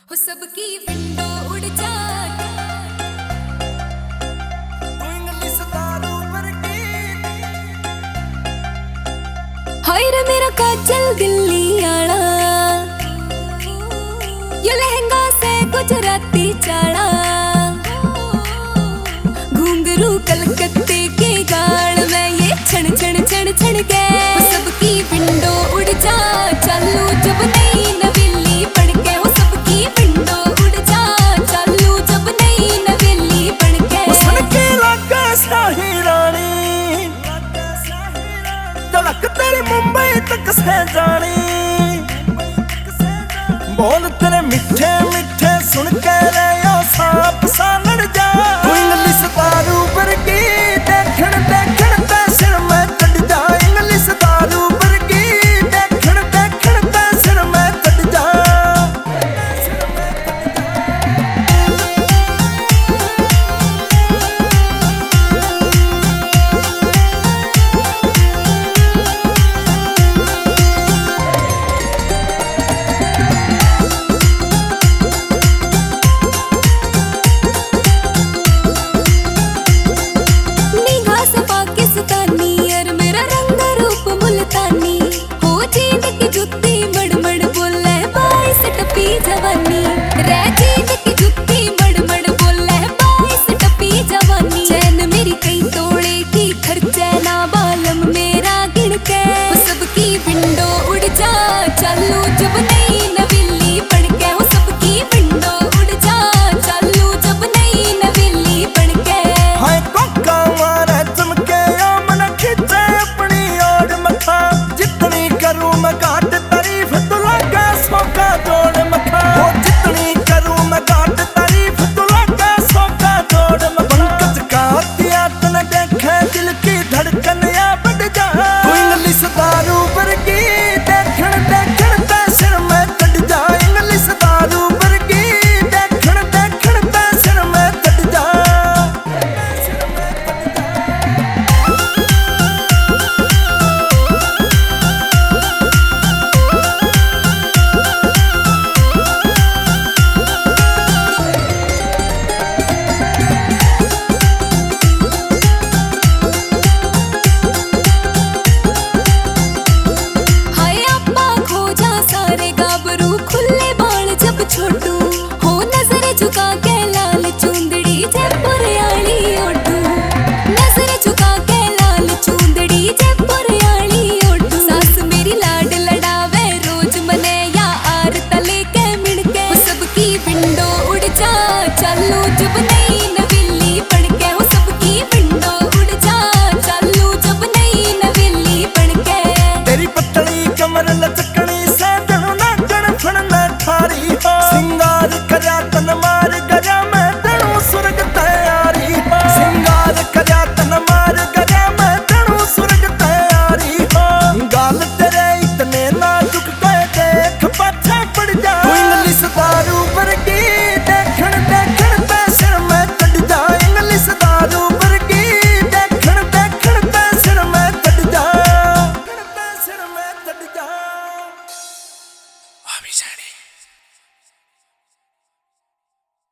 हो सबकी विंडो उड़ जा तू इंग्लिश दारू पर की हाय रे मेरा काजल दिल्ली आना ये लहंगा से गुजराती चाड़ा घुंघरू कलकत्ते के गाल में ये छण छण छण छण के सबकी विंडो उड़ जा चालू जब नई नवेली पड़ के हो सबकी विंडो उड़ जा चालू जब नई नवेली पड़ के सुन के लगा शाही रानी झलक तेरी मुंबई तक से जानी बोल तेरे मिठे